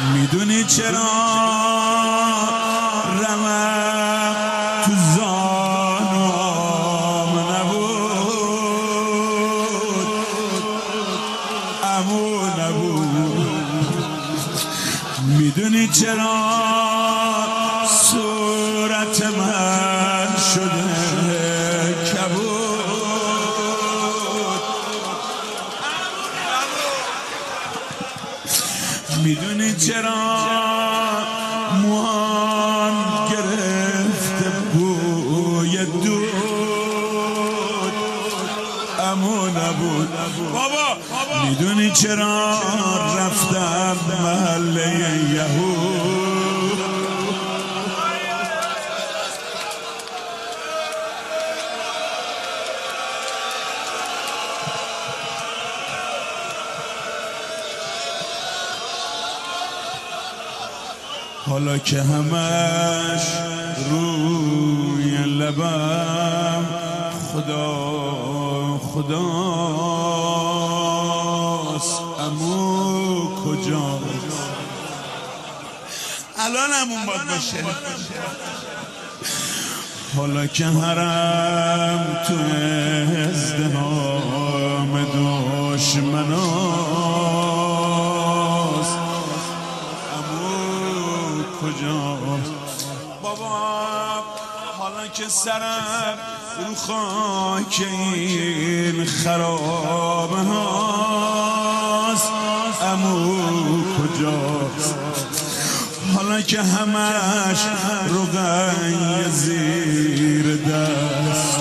میدونی چرا رمم تو زانوام نبود، عمو نبود. میدونی چرا صورت من شده کبود؟ میدونی چرا موهام گرفته بوی دود، عمو نبود. بابا میدونی چرا رفتم محله یهود؟ حالا که همش روی لبم خدا خداست، عمو کجاست؟ الان همون باید باشه. حالا که حرم تو ازدحام دشمناست، کجاست؟ بابا حالا که سرم رو خاک این خرابه هاست، عمو کجاست؟ حالا که همش روغن زیر دست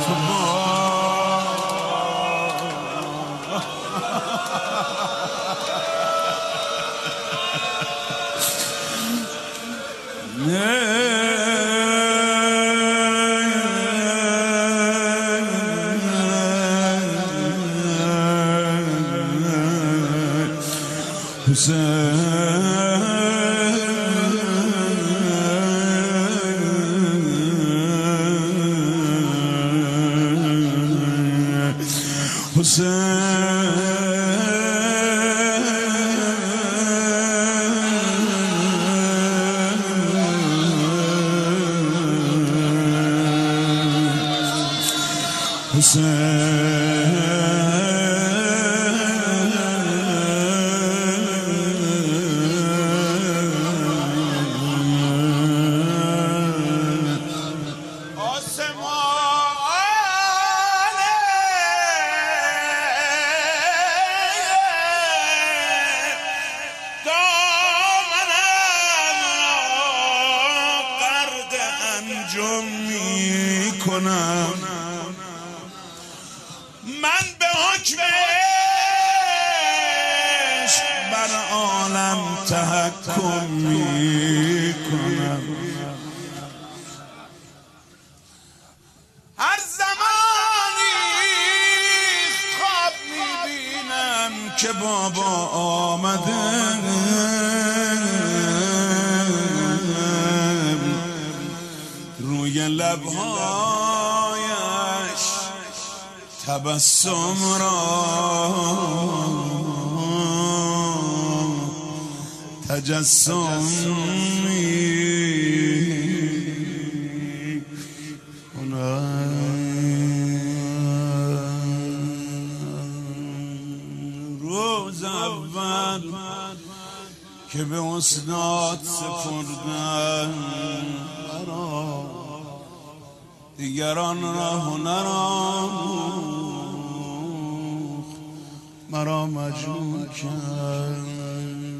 کنم. من به حکم عشق بر عالم تحکم می کنم. هر زمانی خواب می بینم که بابا آمده، روی لبهایش تبسم را تجسم می کنم. روز اول که به استاد سپردم دیگران را هنر آموخت، مرا مجنون کرد.